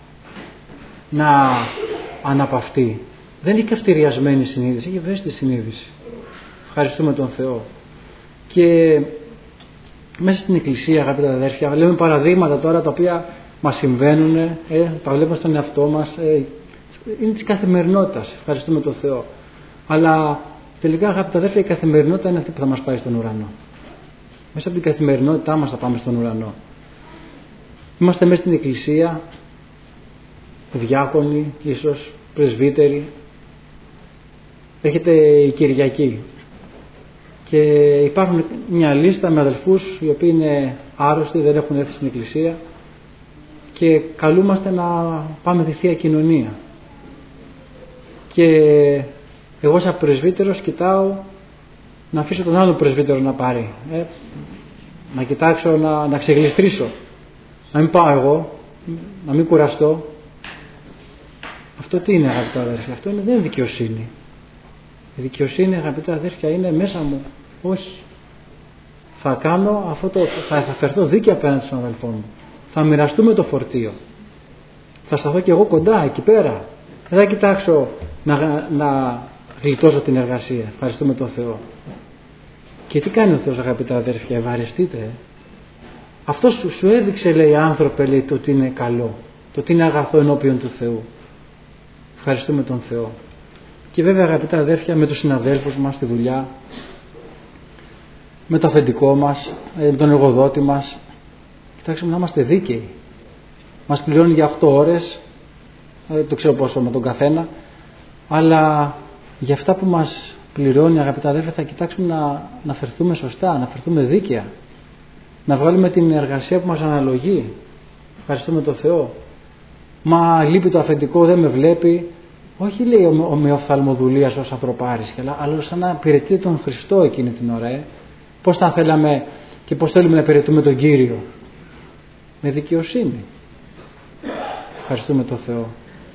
να αναπαυτεί. Δεν έχει καυτηριασμένη συνείδηση, έχει ευαίσθητη συνείδηση. Ευχαριστούμε τον Θεό. Και μέσα στην εκκλησία, αγαπητά αδέρφια, λέμε παραδείγματα τώρα τα οποία μας συμβαίνουν, τα βλέπουμε στον εαυτό μας, είναι της καθημερινότητας. Ευχαριστούμε τον Θεό. Αλλά τελικά, αγαπητά αδέρφια, η καθημερινότητα είναι αυτή που θα μας πάει στον ουρανό. Μέσα από την καθημερινότητά μας θα πάμε στον ουρανό. Είμαστε μέσα στην εκκλησία, διάκονοι, ίσως πρεσβύτεροι. Έρχεται η Κυριακή και υπάρχουν μια λίστα με αδελφούς οι οποίοι είναι άρρωστοι, δεν έχουν έρθει στην εκκλησία και καλούμαστε να πάμε τη Θεία Κοινωνία. Και εγώ σαν πρεσβύτερος κοιτάω να αφήσω τον άλλο πρεσβύτερο να πάρει, να κοιτάξω να ξεγλιστρήσω, να μην πάω εγώ, να μην κουραστώ. Αυτό τι είναι, αγαπητά αδέρφια? Αυτό δεν είναι δικαιοσύνη. Η δικαιοσύνη, αγαπητά αδέρφια, είναι μέσα μου. Όχι. Θα κάνω αυτό θα φερθώ δίκαια απέναντι στον αδελφό μου. Θα μοιραστούμε το φορτίο. Θα σταθώ και εγώ κοντά, εκεί πέρα. Δεν θα κοιτάξω να γλιτώσω την εργασία. Ευχαριστούμε τον Θεό. Και τι κάνει ο Θεός, αγαπητά αδέρφια? Ευαρεστείτε. Αυτό σου έδειξε, λέει, άνθρωπε, λέει, το ότι είναι καλό, το ότι είναι αγαθό ενώπιον του Θεού. Ευχαριστούμε τον Θεό. Και βέβαια, αγαπητά αδέρφια, με τους συναδέλφους μας στη δουλειά, με το αφεντικό μας, με τον εργοδότη μας, κοιτάξτε να είμαστε δίκαιοι. Μας πληρώνει για 8 ώρες, το ξέρω πόσο με τον καθένα, αλλά για αυτά που μας πληρώνει, αγαπητά αδέρφια, θα κοιτάξουμε να φερθούμε σωστά, να φερθούμε δίκαια, να βγάλουμε την εργασία που μας αναλογεί. Ευχαριστούμε τον Θεό. Μα λείπει το αφεντικό, δεν με βλέπει. Όχι, λέει, με οφθαλμοδουλίας ως ανθρωπάρης, αλλά σαν να υπηρετεί τον Χριστό εκείνη την ώρα. Πώς θα θέλαμε και πώς θέλουμε να υπηρετούμε τον Κύριο? Με δικαιοσύνη. Ευχαριστούμε τον Θεό.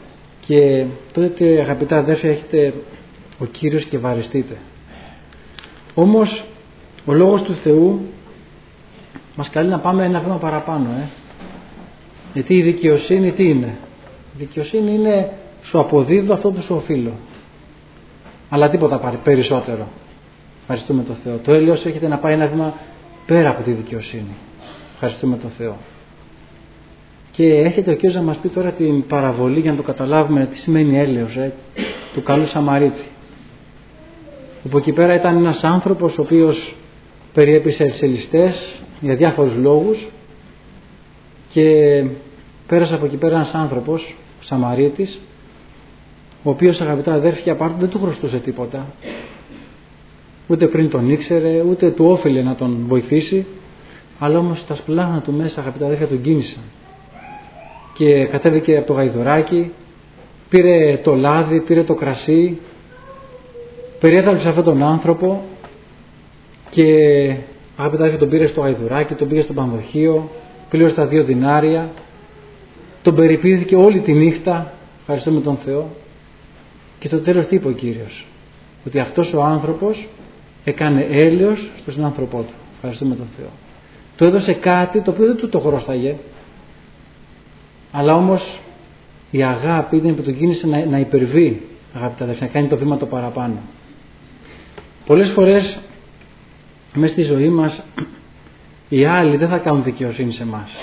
Και τότε, αγαπητά αδέρφια, έχετε ο Κύριος και βαριστείτε. Όμως ο Λόγος του Θεού μας καλεί να πάμε ένα βήμα παραπάνω. Γιατί η δικαιοσύνη τι είναι? Η δικαιοσύνη είναι σου αποδίδω αυτό που σου οφείλω. Αλλά τίποτα περισσότερο. Ευχαριστούμε τον Θεό. Το έλεος έχετε να πάει ένα βήμα πέρα από τη δικαιοσύνη. Ευχαριστούμε τον Θεό. Και έρχεται ο Κύριος να μας πει τώρα την παραβολή για να το καταλάβουμε τι σημαίνει έλεος, του καλού Σαμαρίτη. Όπου εκεί πέρα ήταν ένας άνθρωπος ο οποίος περιέπεισε ελσελιστές για διάφορους λόγους και πέρασε από εκεί πέρα ένας άνθρωπος, Σαμαρίτης, ο οποίος, αγαπητά αδέρφια, πάρτε δεν του χρωστούσε τίποτα. Ούτε πριν τον ήξερε, ούτε του όφιλε να τον βοηθήσει, αλλά όμως τα σπλάχνα του μέσα, αγαπητά αδέρφια, τον κίνησαν. Και κατέβηκε από το γαϊδουράκι, πήρε το λάδι, πήρε το κρασί, περιέθαλψε αυτόν τον άνθρωπο και, αγαπητά αδέρφια, τον πήρε στο γαϊδουράκι, τον πήγε στο πανδοχείο, πλήρωσε τα 2 δινάρια, τον περιποιήθηκε όλη τη νύχτα, ευχαριστούμε τον Θεό. Και στο τέλος τι είπε ο Κύριος? Ότι αυτός ο άνθρωπος έκανε έλεος στον συνάνθρωπό του. Ευχαριστούμε τον Θεό. Του έδωσε κάτι το οποίο δεν του το χρώσταγε, αλλά όμως η αγάπη είναι που τον κίνησε να υπερβεί, αγαπητά αδέρφια, να κάνει το βήμα το παραπάνω. Πολλές φορές μέσα στη ζωή μας οι άλλοι δεν θα κάνουν δικαιοσύνη σε εμάς.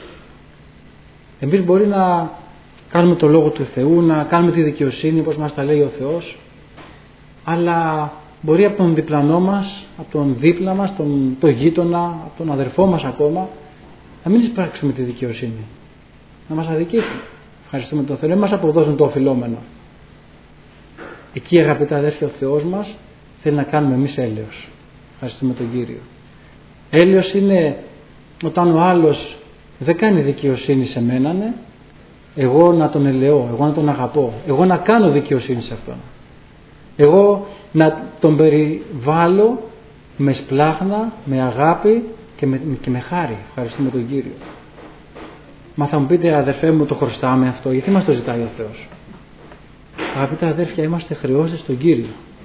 Εμείς μπορεί να κάνουμε το Λόγο του Θεού, να κάνουμε τη δικαιοσύνη όπως μας τα λέει ο Θεός, αλλά μπορεί από τον διπλανό μας, από τον δίπλα μας, τον γείτονα, από τον αδερφό μας ακόμα, να μην εισπράξουμε τη δικαιοσύνη, να μας αδικήσουν. Ευχαριστούμε τον Θεό, να μας αποδώσουν το οφειλόμενο. Εκεί, αγαπητά αδέρφια, ο Θεός μας θέλει να κάνουμε εμείς έλεος. Ευχαριστούμε τον Κύριο. Έλεος είναι όταν ο άλλος δεν κάνει δικαιοσύνη σε μένα, εγώ να τον ελεώ, εγώ να τον αγαπώ, εγώ να κάνω δικαιοσύνη σε αυτόν, εγώ να τον περιβάλλω με σπλάχνα, με αγάπη και με χάρη. Ευχαριστούμε τον Κύριο. Μα θα μου πείτε, αδερφέ μου, το χρωστάμε αυτό? Γιατί μας το ζητάει ο Θεός? Αγαπητά αδέρφια, είμαστε χρεώστες στον Κύριο.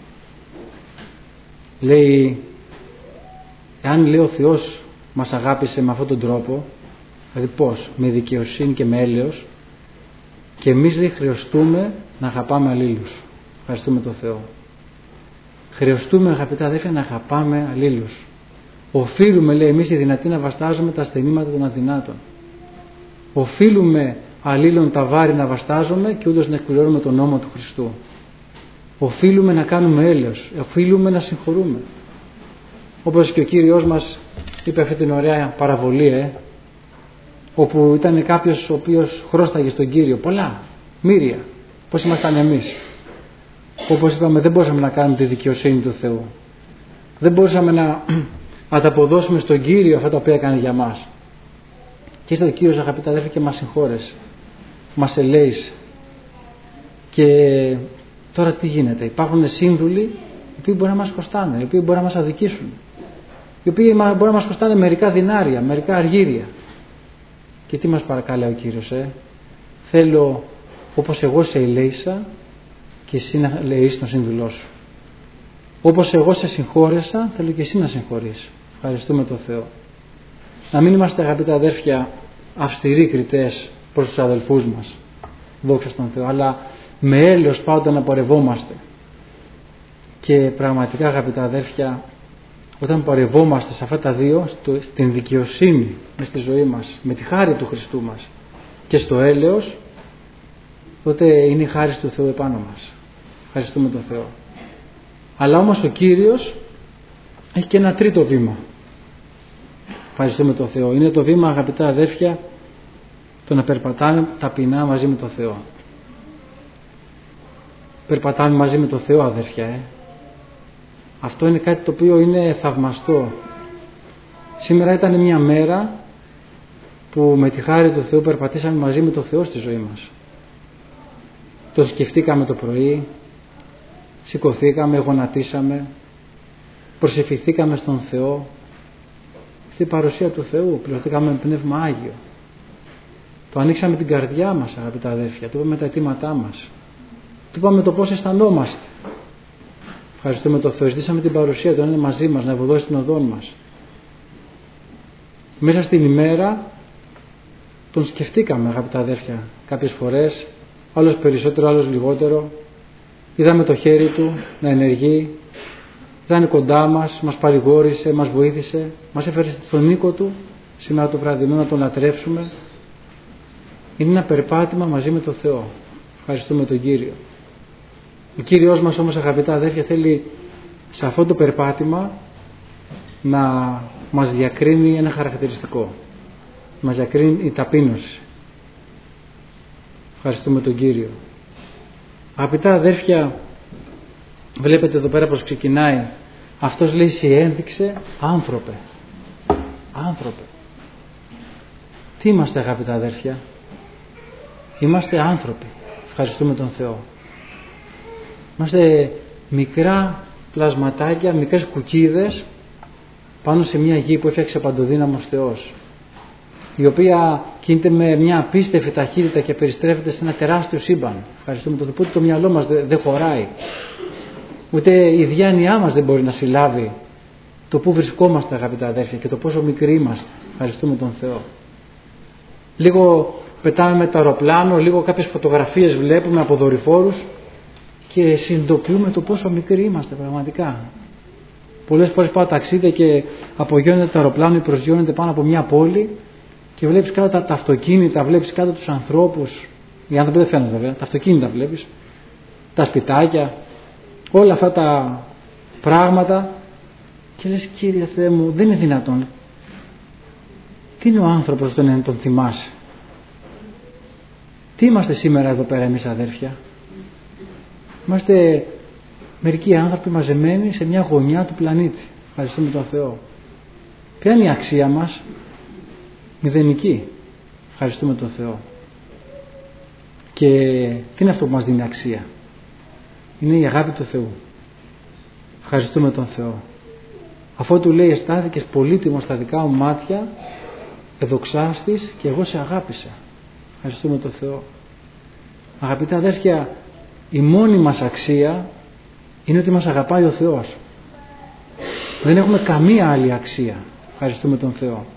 Λέει, εάν λέει ο Θεός μας αγάπησε με αυτόν τον τρόπο, δηλαδή πώς? Με δικαιοσύνη και με έλεος, και εμείς λέει χρεωστούμε να αγαπάμε αλλήλους. Ευχαριστούμε τον Θεό. Χρεωστούμε, αγαπητά αδέρφια, να αγαπάμε αλλήλους. Οφείλουμε, λέει, εμείς οι δυνατοί να βαστάζουμε τα ασθενήματα των αδυνάτων. Οφείλουμε αλλήλων τα βάρη να βαστάζουμε και ούτως να εκπληρώνουμε τον νόμο του Χριστού. Οφείλουμε να κάνουμε έλεος. Οφείλουμε να συγχωρούμε. Όπως και ο Κύριος μας είπε αυτή την ωραία παραβολή, όπου ήταν κάποιος ο οποίος χρώσταγε στον Κύριο πολλά, μύρια, πώς ήμασταν εμείς. Όπως είπαμε, δεν μπορούσαμε να κάνουμε τη δικαιοσύνη του Θεού. Δεν μπορούσαμε να ανταποδώσουμε στον Κύριο αυτά τα οποία έκανε για μας. Και ήρθε ο Κύριος, αγαπητά αδέρφια, και μας συγχώρεσε. Μας ελέησε. Και τώρα τι γίνεται? Υπάρχουν σύνδουλοι οι οποίοι μπορεί να μας χρωστάνε, οι οποίοι μπορεί να μας αδικήσουν, οι οποίοι μπορεί να μας χρωστάνε μερικά δινάρια, μερικά αργύρια. Και τι μας παρακάλεσε ο Κύριος? Θέλω όπως εγώ σε ελέησα και εσύ να ελεήσεις τον σύνδουλό σου. Όπως εγώ σε συγχώρεσα, θέλω και εσύ να συγχωρείς. Ευχαριστούμε τον Θεό. Να μην είμαστε, αγαπητά αδέρφια, αυστηροί κριτές προς τους αδελφούς μας, δόξα στον Θεό, αλλά με έλεος πάντα να πορευόμαστε. Και πραγματικά, αγαπητά αδέρφια, όταν πορευόμαστε σε αυτά τα δύο, στην δικαιοσύνη μες στη ζωή μας, με τη χάρη του Χριστού μας και στο έλεος, τότε είναι η χάρη του Θεού επάνω μας. Ευχαριστούμε τον Θεό. Αλλά όμως ο Κύριος έχει και ένα τρίτο βήμα. Ευχαριστούμε τον Θεό. Είναι το βήμα, αγαπητά αδέρφια, το να περπατάμε ταπεινά μαζί με τον Θεό. Περπατάμε μαζί με τον Θεό, αδέρφια. Αυτό είναι κάτι το οποίο είναι θαυμαστό. Σήμερα ήταν μια μέρα που με τη χάρη του Θεού περπατήσαμε μαζί με τον Θεό στη ζωή μας. Το σκεφτήκαμε το πρωί, σηκωθήκαμε, γονατίσαμε, προσευχηθήκαμε στον Θεό, στην παρουσία του Θεού, πληρωθήκαμε με Πνεύμα Άγιο. Του ανοίξαμε την καρδιά μας, αγαπητά αδέρφια. Του είπαμε τα αιτήματά μας. Του είπαμε το πώς αισθανόμαστε. Ευχαριστούμε τον Θεό. Ζητήσαμε την παρουσία του, να είναι μαζί μας, να ευωδώσει την οδόν μας. Μέσα στην ημέρα τον σκεφτήκαμε, αγαπητά αδέρφια, κάποιες φορές, άλλος περισσότερο, άλλος λιγότερο. Είδαμε το χέρι του να ενεργεί, ήταν κοντά μας, μας παρηγόρησε, μας βοήθησε, μας έφερε στον οίκο του σήμερα το βραδινό να τον λατρεύσουμε. Είναι ένα περπάτημα μαζί με τον Θεό. Ευχαριστούμε τον Κύριο. Ο Κύριος μας όμως, αγαπητά αδέρφια, θέλει σε αυτό το περπάτημα να μας διακρίνει ένα χαρακτηριστικό. Μας διακρίνει η ταπείνωση. Ευχαριστούμε τον Κύριο. Αγαπητά αδέρφια, βλέπετε εδώ πέρα πως ξεκινάει. Αυτός λέει σε ένδειξε άνθρωπε. Άνθρωπε. Τι είμαστε, αγαπητά αδέρφια? Είμαστε άνθρωποι. Ευχαριστούμε τον Θεό. Είμαστε μικρά πλασματάκια, μικρές κουκίδες πάνω σε μια γη που έφτιαξε παντοδύναμος Θεός, η οποία κινείται με μια απίστευτη ταχύτητα και περιστρέφεται σε ένα τεράστιο σύμπαν. Ευχαριστούμε τον Θεό που το μυαλό μας δεν χωράει, ούτε η διάνοιά μας δεν μπορεί να συλλάβει το που βρισκόμαστε, αγαπητά αδέρφια, και το πόσο μικροί είμαστε. Ευχαριστούμε τον Θεό. Λίγο πετάμε με το αεροπλάνο, λίγο κάποιες φωτογραφίες βλέπουμε από δορυφόρους και συνειδητοποιούμε το πόσο μικροί είμαστε πραγματικά. Πολλές φορές πάω ταξίδια και απογειώνεται το αεροπλάνο ή προσγειώνεται πάνω από μια πόλη και βλέπεις κάτω τα αυτοκίνητα, βλέπεις κάτω τους ανθρώπους. Οι άνθρωποι δεν φαίνονται βέβαια, τα αυτοκίνητα βλέπεις, τα σπιτάκια, όλα αυτά τα πράγματα και λες, Κύριε Θεέ μου, δεν είναι δυνατόν. Τι είναι ο άνθρωπος όταν τον θυμάσαι? Τι είμαστε σήμερα εδώ πέρα εμείς, αδέρφια? Είμαστε μερικοί άνθρωποι μαζεμένοι σε μια γωνιά του πλανήτη. Ευχαριστούμε τον Θεό. Ποια είναι η αξία μας? Μηδενική. Ευχαριστούμε τον Θεό. Και τι είναι αυτό που μας δίνει αξία? Είναι η αγάπη του Θεού. Ευχαριστούμε τον Θεό. Αφού του λέει αισθάνθηκες πολύτιμο στα δικά μου μάτια, εδοξάστης και εγώ σε αγάπησα. Ευχαριστούμε τον Θεό. Αγαπητά αδέρφια, η μόνη μας αξία είναι ότι μας αγαπάει ο Θεός. Δεν έχουμε καμία άλλη αξία. Ευχαριστούμε τον Θεό.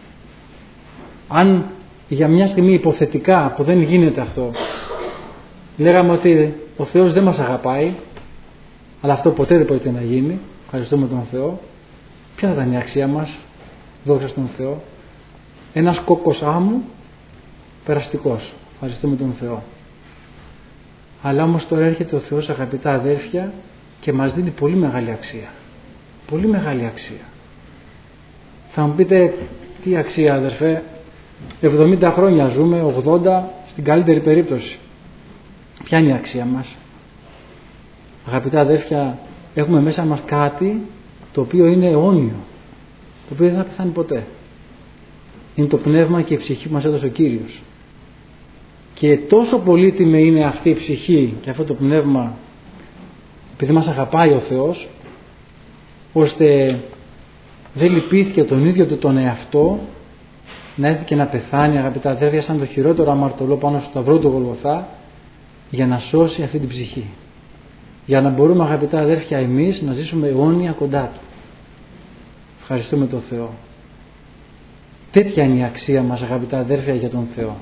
Αν για μια στιγμή υποθετικά, που δεν γίνεται αυτό, λέγαμε ότι ο Θεός δεν μας αγαπάει, αλλά αυτό ποτέ δεν πρόκειται να γίνει, ευχαριστούμε τον Θεό, ποια θα ήταν η αξία μας? Δόξα στον Θεό. Ένας κόκκος άμμου περαστικός. Ευχαριστούμε τον Θεό. Αλλά όμως τώρα έρχεται ο Θεός, αγαπητά αδέρφια, και μας δίνει πολύ μεγάλη αξία. Πολύ μεγάλη αξία. Θα μου πείτε, τι αξία, αδερφέ? 70 χρόνια ζούμε, 80 στην καλύτερη περίπτωση. Ποια είναι η αξία μας? Αγαπητά αδέρφια, έχουμε μέσα μας κάτι το οποίο είναι αιώνιο, το οποίο δεν θα πεθάνει ποτέ. Είναι το πνεύμα και η ψυχή που μας έδωσε ο Κύριος. Και τόσο πολύτιμη είναι αυτή η ψυχή και αυτό το πνεύμα, επειδή μας αγαπάει ο Θεός, ώστε δεν λυπήθηκε τον ίδιο του τον εαυτό να έρθει και να πεθάνει, αγαπητά αδέρφια, σαν το χειρότερο αμαρτωλό πάνω στο σταυρό του Γολγοθά, για να σώσει αυτή την ψυχή, για να μπορούμε, αγαπητά αδέρφια, εμείς να ζήσουμε αιώνια κοντά Του. Ευχαριστούμε τον Θεό. Τέτοια είναι η αξία μας, αγαπητά αδέρφια, για τον Θεό.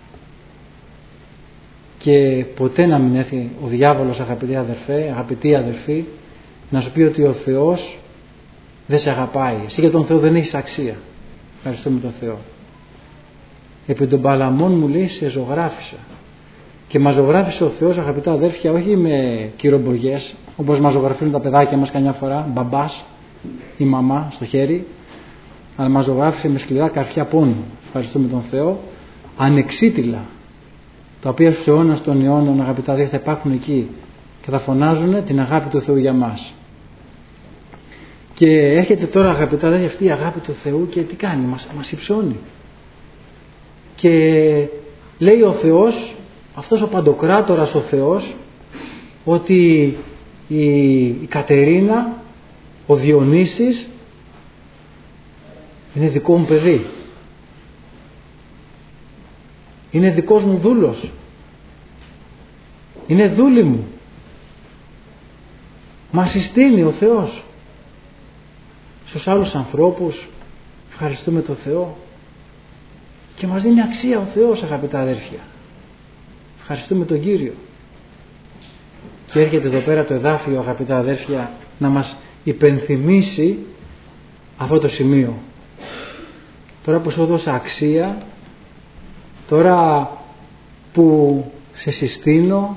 Και ποτέ να μην έρθει ο διάβολος, αγαπητοί αδερφοί, να σου πει ότι ο Θεός δεν σε αγαπάει. Εσύ για τον Θεό δεν έχεις αξία. Ευχαριστούμε τον Θεό. Επί των Παλαμών, μου λέει, σε ζωγράφισα. Και μας ζωγράφισε ο Θεός, αγαπητά αδέρφια, όχι με κυρομπογιές, όπως μας ζωγραφίζουν τα παιδάκια μας καμιά φορά, μπαμπάς ή μαμά στο χέρι, αλλά μας ζωγράφισε με σκληρά καρφιά πόνου. Ευχαριστούμε τον Θεό. Ανεξίτηλα, τα οποία στους αιώνας των αιώνων, αγαπητά αδέρφια, θα υπάρχουν εκεί και θα φωνάζουν την αγάπη του Θεού για μας. Και έρχεται τώρα, αγαπητά αδέρφια, αυτή η αγάπη του Θεού και τι κάνει? Μας υψώνει. Και λέει ο Θεός, αυτός ο παντοκράτορας ο Θεός, ότι η Κατερίνα, ο Διονύσης, είναι δικό μου παιδί. Είναι δικός μου δούλος. Είναι δούλη μου. Μας συστήνει ο Θεός. Στους άλλους ανθρώπους ευχαριστούμε τον Θεό και μας δίνει αξία ο Θεός, αγαπητά αδέρφια. Ευχαριστούμε τον Κύριο. Και έρχεται εδώ πέρα το εδάφιο, αγαπητά αδέρφια, να μας υπενθυμίσει αυτό το σημείο. Τώρα που σου έδωσα αξία, τώρα που σε συστήνω,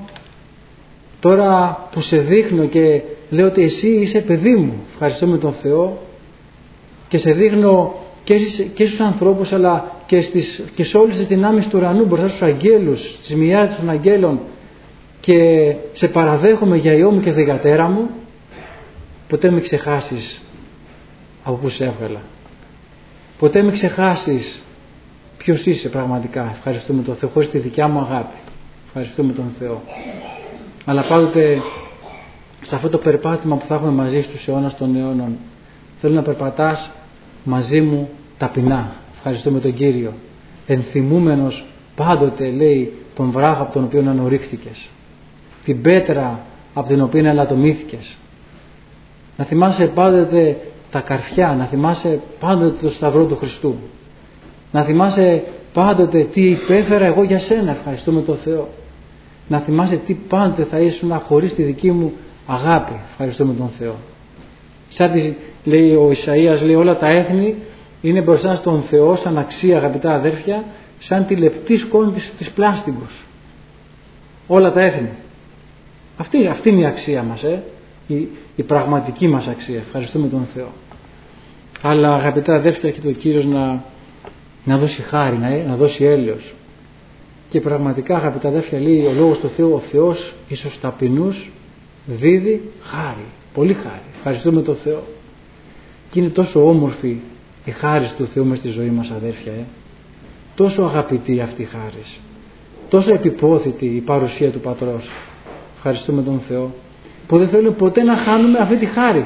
τώρα που σε δείχνω και λέω ότι εσύ είσαι παιδί μου, ευχαριστούμε τον Θεό, και σε δείχνω και στους ανθρώπους αλλά και σε όλες τις δυνάμεις του ουρανού μπροστά στους αγγέλους, στις μοιράδες των αγγέλων, και σε παραδέχομαι για Υιό μου και θυγατέρα μου, ποτέ μην ξεχάσεις από πού σε έβγαλα. Ποτέ μην ξεχάσεις ποιος είσαι πραγματικά. Ευχαριστούμε τον Θεό, χωρίς τη δικιά μου αγάπη. Ευχαριστούμε τον Θεό. Αλλά πάντοτε σε αυτό το περπάτημα που θα έχουμε μαζί στους αιώνας των αιώνων, θέλω να περπατάς μαζί μου ταπεινά. Ευχαριστούμε τον Κύριο. Ενθυμούμενος πάντοτε, λέει, τον βράχο από τον οποίο ανορρίχθηκες, την πέτρα από την οποία ελαττωμήθηκες. Να θυμάσαι πάντοτε τα καρφιά, να θυμάσαι πάντοτε το σταυρό του Χριστού, να θυμάσαι πάντοτε τι υπέφερα εγώ για σένα. Ευχαριστούμε τον Θεό. Να θυμάσαι τι πάντοτε θα ήσουν χωρίς τη δική μου αγάπη. Ευχαριστούμε τον Θεό. Σαν λέει ο Ισαΐας, λέει, όλα τα έθνη είναι μπροστά στον Θεό σαν αξία, αγαπητά αδέρφια, σαν τη λεπτή σκόνη της πλάστικος. Όλα τα έθνη. Αυτή είναι η αξία μας, η πραγματική μας αξία. Ευχαριστούμε τον Θεό. Αλλά αγαπητά αδέρφια, έρχεται ο Κύριος να δώσει χάρη, να δώσει έλεος. Και πραγματικά, αγαπητά αδέρφια, λέει ο λόγος του Θεού, ο Θεός εις τους ταπεινούς δίδει χάρη, πολύ χάρη. Ευχαριστούμε τον Θεό. Και είναι τόσο όμορφη η χάρη του Θεού μες στη ζωή μας, αδέρφια, τόσο αγαπητή αυτή η χάρη, τόσο επιπόθητη η παρουσία του Πατρός. Ευχαριστούμε τον Θεό που δεν θέλουμε ποτέ να χάνουμε αυτή τη χάρη.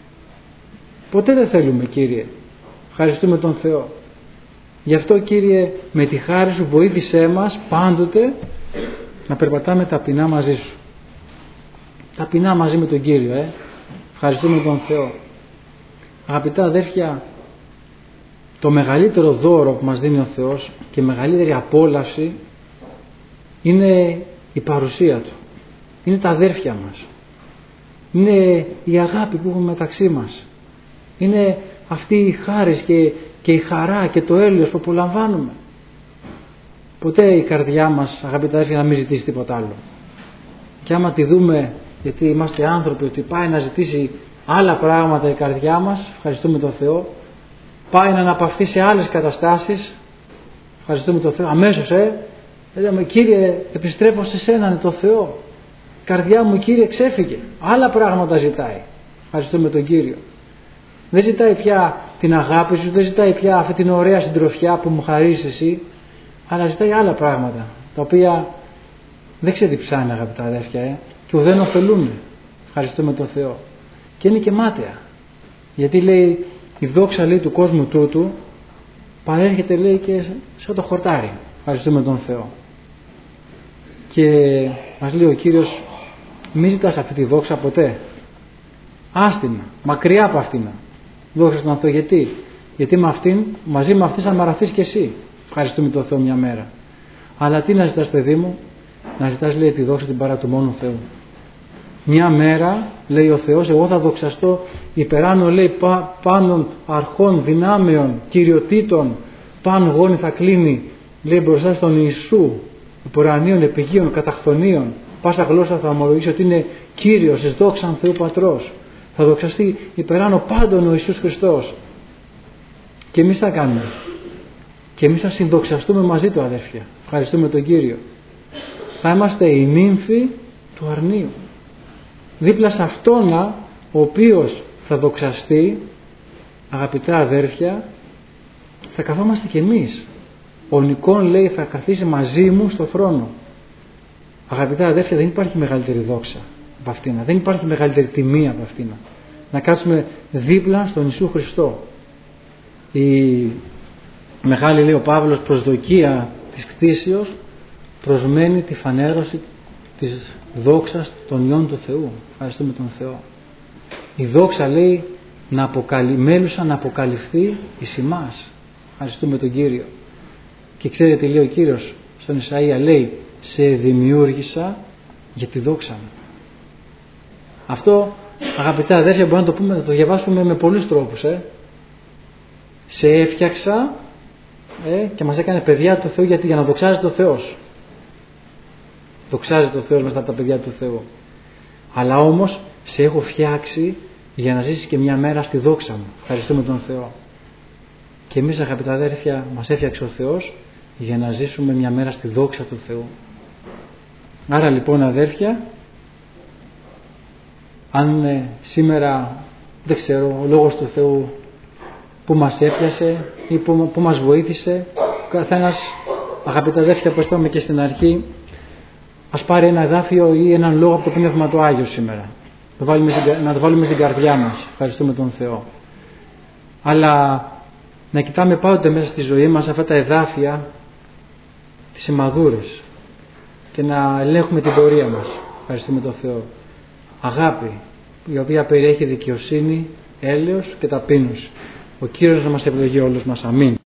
Ποτέ δεν θέλουμε, Κύριε. Ευχαριστούμε τον Θεό. Γι' αυτό, Κύριε, με τη χάρη Σου βοήθησέ μας πάντοτε να περπατάμε ταπεινά μαζί Σου. Ταπεινά μαζί με τον Κύριο. Ευχαριστούμε τον Θεό. Αγαπητά αδέρφια, το μεγαλύτερο δώρο που μας δίνει ο Θεός και η μεγαλύτερη απόλαυση είναι η παρουσία Του. Είναι τα αδέρφια μας. Είναι η αγάπη που έχουμε μεταξύ μας. Είναι αυτή η χάρη και η χαρά και το έλεος που απολαμβάνουμε. Ποτέ η καρδιά μας, αγαπητά αδέρφια, να μην ζητήσει τίποτα άλλο. Και άμα τη δούμε, γιατί είμαστε άνθρωποι, ότι πάει να ζητήσει άλλα πράγματα η καρδιά μας, ευχαριστούμε τον Θεό, πάει να αναπαυθεί σε άλλες καταστάσεις, ευχαριστούμε τον Θεό, αμέσως λέμε, Κύριε, επιστρέφω σε Σένα, το Θεό. Η καρδιά μου, Κύριε, ξέφυγε. Άλλα πράγματα ζητάει. Ευχαριστούμε τον Κύριο. Δεν ζητάει πια την αγάπη Σου, δεν ζητάει πια αυτή την ωραία συντροφιά που μου χαρίσεις Εσύ, αλλά ζητάει άλλα πράγματα, τα οποία δεν ξεδιψάνε, αγαπητά αδέρφια, και δεν ωφελούν. Ευχαριστούμε τον Θεό. Και είναι και μάταια. Γιατί, λέει, η δόξα, λέει, του κόσμου τούτου παρέρχεται, λέει, και σαν το χορτάρι. Ευχαριστούμε τον Θεό. Και μας λέει ο Κύριος, μη ζητάς αυτή τη δόξα ποτέ. Άστινα, μακριά από αυτήν. Δόξα στον Θεό. Γιατί μαζί με αυτήν θα μαραθείς και εσύ. Ευχαριστούμε τον Θεό μια μέρα. Αλλά τι να ζητάς, παιδί μου? Να ζητάς, λέει, τη δόξα την παρά του μόνου Θεού. Μια μέρα, λέει ο Θεός, εγώ θα δοξαστώ υπεράνω, λέει, πάνω αρχών, δυνάμεων, κυριοτήτων, πάνω γόνι θα κλείνει, λέει, μπροστά στον Ιησού, υπορανίων, επιγείων, καταχθονίων. Πάσα γλώσσα θα ομολογήσει ότι είναι Κύριος, εις δόξαν Θεού Πατρός. Θα δοξαστεί υπεράνω πάντων ο Ιησούς Χριστός. Και εμείς θα κάνουμε. Και εμείς θα συνδοξαστούμε μαζί Του, αδέρφια. Ευχαριστούμε τον Κύριο. Θα είμαστε οι νύμφοι του αρνίου. Δίπλα σε αυτόνα ο οποίος θα δοξαστεί, αγαπητά αδέρφια, θα καθόμαστε κι εμείς. Ο Νικόν, λέει, θα καθίσει μαζί μου στο θρόνο. Αγαπητά αδέρφια, δεν υπάρχει μεγαλύτερη δόξα από αυτήν. Δεν υπάρχει μεγαλύτερη τιμή από αυτήν. Να κάτσουμε δίπλα στον Ιησού Χριστό. Η μεγάλη, λέει ο Παύλος, προσδοκία της κτήσεως προσμένει τη φανέρωση της δόξας των ιών του Θεού. Ευχαριστούμε τον Θεό. Η δόξα λέει μέλουσα να αποκαλυφθεί εις ημάς. Ευχαριστούμε τον Κύριο. Και ξέρετε τι λέει ο Κύριος στον Ισαΐα, λέει σε δημιούργησα για τη δόξα μου. Αυτό, αγαπητά αδέρφια, μπορούμε να το πούμε, να το διαβάσουμε με πολλούς τρόπους. Σε έφτιαξα και μας έκανε παιδιά του Θεού, γιατί για να δοξάζεται ο Θεός. Δοξάζεται ο Θεός μέσα από τα παιδιά του Θεού. Αλλά όμως σε έχω φτιάξει για να ζήσεις και μια μέρα στη δόξα μου. Ευχαριστούμε τον Θεό. Και εμείς, αγαπητά αδέρφια, μας έφτιαξε ο Θεός για να ζήσουμε μια μέρα στη δόξα του Θεού. Άρα λοιπόν, αδέρφια, αν σήμερα, δεν ξέρω, ο Λόγος του Θεού που μας έπιασε ή που μας βοήθησε, καθένας, αγαπητά αδέρφια, όπως είπαμε και στην αρχή, ας πάρει ένα εδάφιο ή έναν λόγο από το Πνεύμα του Άγιο σήμερα. Να το βάλουμε στην καρδιά μας. Ευχαριστούμε τον Θεό. Αλλά να κοιτάμε πάντοτε μέσα στη ζωή μας αυτά τα εδάφια, τις σημαδούρες, και να ελέγχουμε την πορεία μας. Ευχαριστούμε τον Θεό. Αγάπη, η οποία περιέχει δικαιοσύνη, έλεος και ταπείνωση. Ο Κύριος να μας ευλογεί όλους μας. Αμήν.